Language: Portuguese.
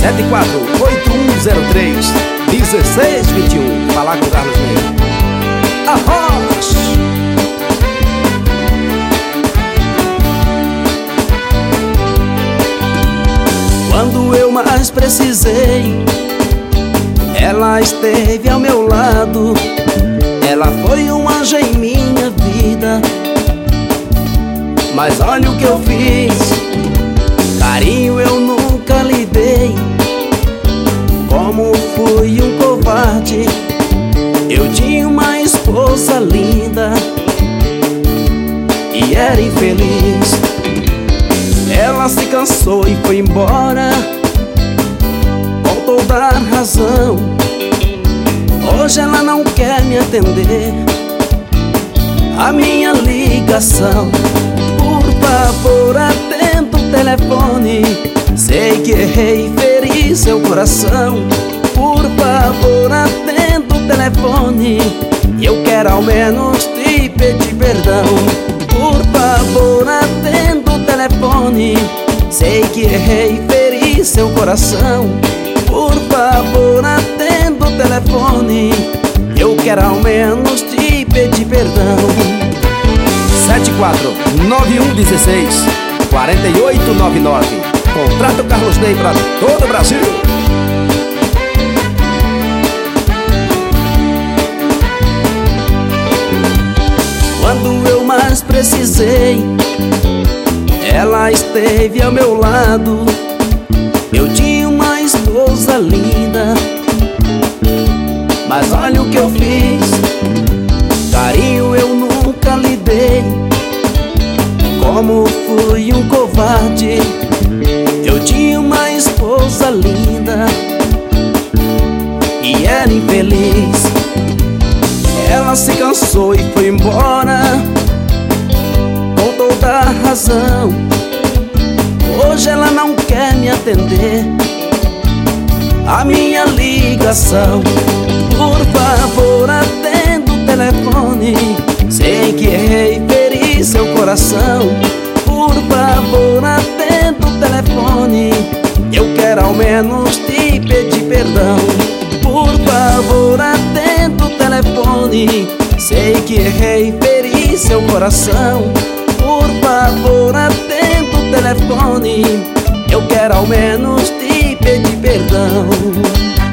748103-1621. Falar com o Carlos Ney. Arroz! Quando eu mais precisei, ela esteve ao meu lado. Ela foi um anjo em minha vida. Mas olha o que eu fiz, carinho eu nunca lhe dei. Como fui um covarde, eu tinha uma esposa linda e era infeliz. Ela se cansou e foi embora, com toda a razão. Hoje ela não quer me atender a minha ligação. Por favor, atenda o telefone. Sei que errei e feri seu coração. Por favor, atenda o telefone. Eu quero ao menos te pedir perdão. Por favor, atenda o telefone. Sei que errei e feri seu coração. Por favor, atenda o telefone. Eu quero ao menos te pedir perdão. 749116-4899. Contrata o Carlos Ney pra todo o Brasil. Quando eu mais precisei, ela esteve ao meu lado. Eu tinha uma esposa linda. Mas olha o que eu fiz, carinho eu nunca lhe dei. Como fui um covarde, eu tinha uma esposa linda e era infeliz. Ela se cansou e foi embora, com toda a razão. Hoje ela não quer me atender a minha ligação. Por favor, atenda o telefone. Sei que errei e feri seu coração. Por favor, atenda o telefone. Eu quero ao menos te pedir perdão. Por favor, atenda o telefone. Sei que errei e feri seu coração. Por favor, atenda o telefone. Eu quero ao menos te pedir perdão.